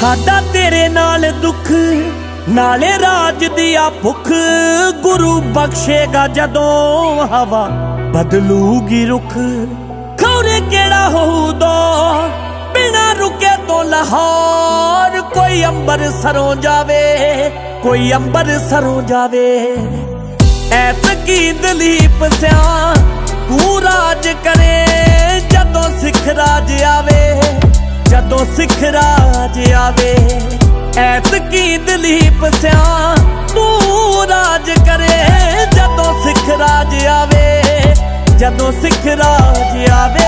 साडा तेरे नाल दुख नाले राज दिया भुख, गुरु बख्शेगा जदों हवा बदलूगी रुख। खौरे केड़ा होऊ दो बिना रुके तो लाहौर, कोई अंबर सरों जावे कोई अंबर सरों जावे। ऐतकी दलीप स्या तू राज करे जदों सिख राज आवे, जदों सिख राज आवे। ऐतकी दलीप स्या तू राज करे जदों सिख राज आवे, जदों सिख राज आवे।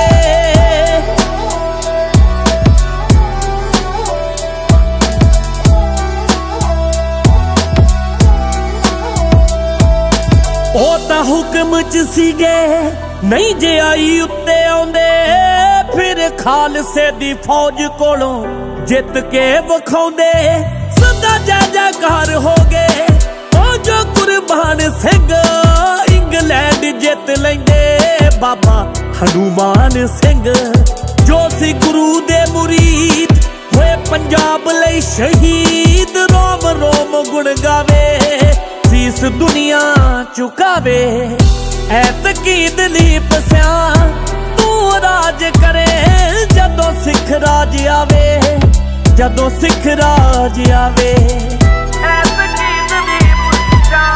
ओ तां हुक्म च सीगे नहीं जे आई उत्ते आउंदे, फिर खालसे दी फौज कोलों जित के वखाउंदे। सदा जयकार हो गए ओ जो कुर्बान सिंह, इंग्लैंड जित लेंदे बाबा हनुमान सिंह। जो सी गुरु दे मुरीद होए पंजाब लई शहीद, रोम रोम गुण गावे सीस दुनिया चुकावे। ऐतकी दलीप स्या तू राज करे जदों सिख राज आवे, जदों सिख राज आवे। ऐतकी दलीप स्या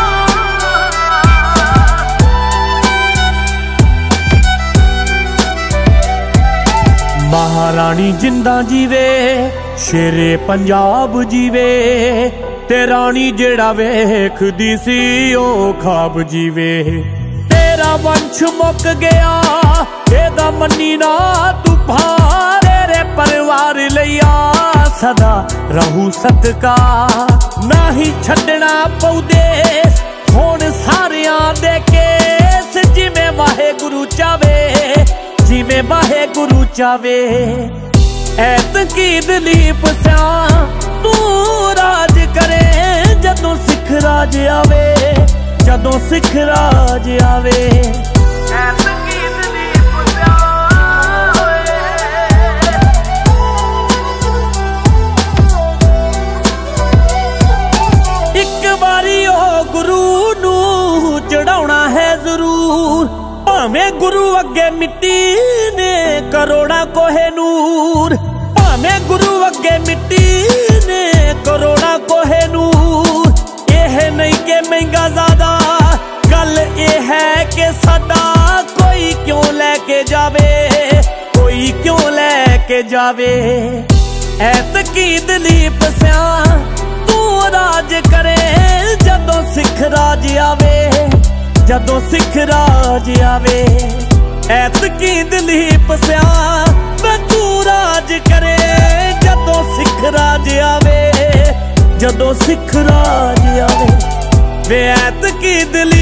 महारानी जिंदा जीवे शेरे पंजाब जीवे, ते रानी जेड़ा वेखदी सी ओ खाब जीवे। तेरा वंश मुक गया एदा मन्नी ना तू भार, रे परिवार लिया सदा रहू सदका। ना ही छड्डना पऊ देस हुण सारियां दे केस, जिवें वाहेगुरु चावे जिवें वाहेगुरु चावे। ऐतकी दलीप स्या तू राज करे जदों सिख राज आवे, जदों सिख राज आवे। ऐतकी दलीप स्या इक बारी ओ गुरु नू चढ़ाउणा है जरूर, भावें गुरु अगे मिट्टी ने करोड़ा कोहे नूर। भावें गुरु अगे मिट्टी ने करोड़ा कोहे नूर। यह नहीं के महंगा ज्यादा गल ये है कि साडा कोई क्यों लेके जावे, कोई क्यों लेके जावे। ऐतकी दलीप स्या तू राज करे जदों सिख राज आवे, जदों सिख राज आवे। ऐतकी दलीप स्या तू राज करे जदों सिख राज आवे, जदों सिख राज आवे। वे ऐतकी दलीप